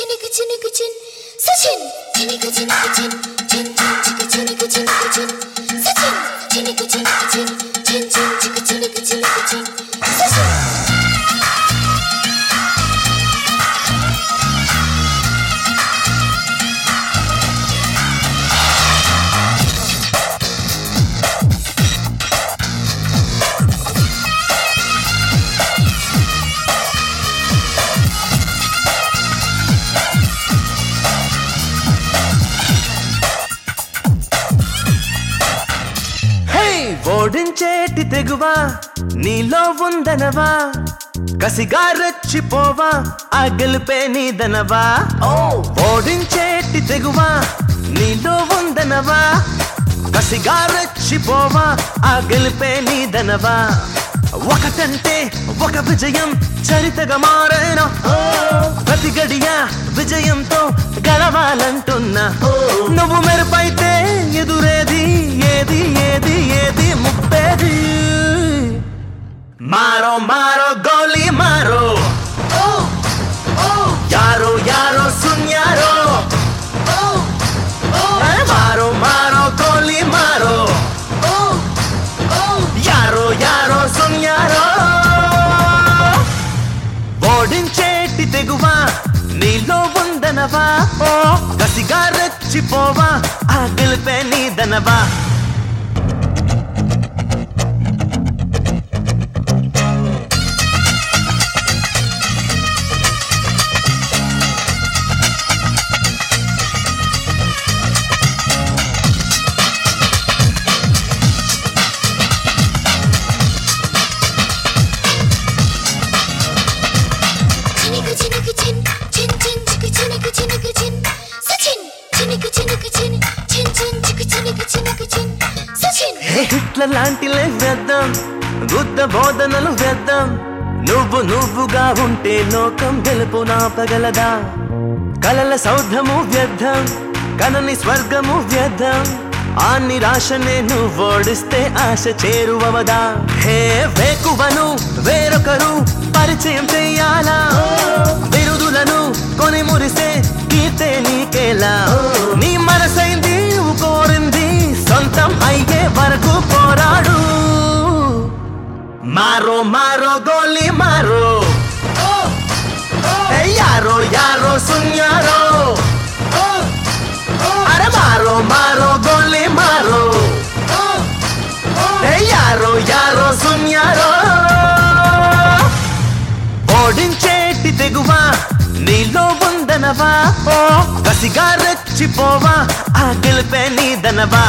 ఓడించేటి తెగువా నీలో ఉందనవా కసిగా రెచ్చిపోవా ఆ గెలుపే నీదనవా ఓడించేటి తెగువా నీలో ఉందనవా కసిగా రెచ్చిపోవా ఆ గెలుపే నీదనవా ఒకటంటే ఒక విజయం చరితగా మారేనా ప్రతి గడియ విజయంతో గెలవాలంటున్నా నువ్వు మెరుపైతే ఎదురేది ఏది ఏది ఏది ముప్పేది మారో మారో గోలీ మారో యారో యారో సున్యారో మారో మారో గోలీ మారో యారో యారో సున్యారో ఓడించేటి తెగువా నీలో ఉందనవా కసిగా రెచ్చిపోవా ఆ గెలుపే నీదనవా హిట్లర్ లాంటిలే వేద్దాం బుద్ధ బోధనలు వేద్దాం నువ్వుగా ఉంటే లోకం గెలుపు నాపగలదా కలల సౌధము వ్యర్థం కనని స్వర్గము వ్యర్థం ఆ నిరాశనే నువ్వు ఓడిస్తే ఆశ చేరువవదా హే వేకువను వేరొకరు పరిచయం చెయ్యాలా బిరుదులను కొని మురిసే కీర్తే నీకేలా నీ మనసైంది నువ్వు కోరింది సొంతం అయ్యే వరకు పోరాడు మారో మారో గోలీ మారో యారో యారో సున్యారో అరే మారో మారో గోలీ మారో యారో యారో సున్యారో ఓడించేటి తెగువా నీలో ఉందనవా కసిగా రెచ్చిపోవా ఆ గెలుపే నీదనవా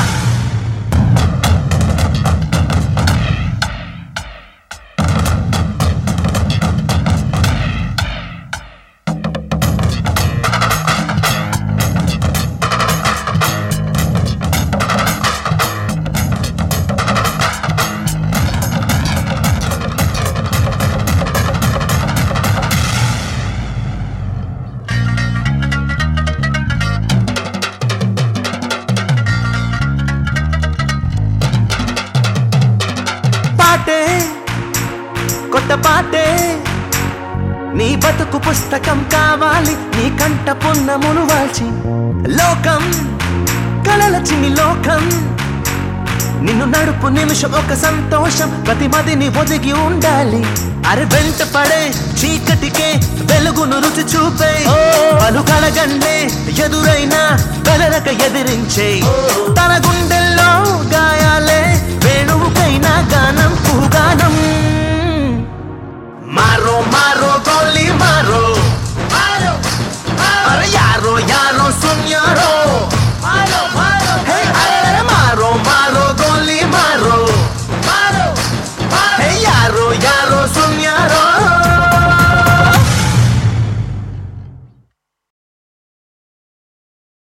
కొత్త పాటే నీ బతుకు పుస్తకం కావాలి నీ కంట పున్నమును వాల్చి లోకం కలల చిన్ని లోకం నిన్ను నడుపు నిమిషం ఒక సంతోషం ప్రతి మదిని ఒదిగి ఉండాలి అరే వెంట పడే చీకటికే వెలుగును రుచి చూపే పలు కలగండే ఎదురైనా కలరక ఎదిరించే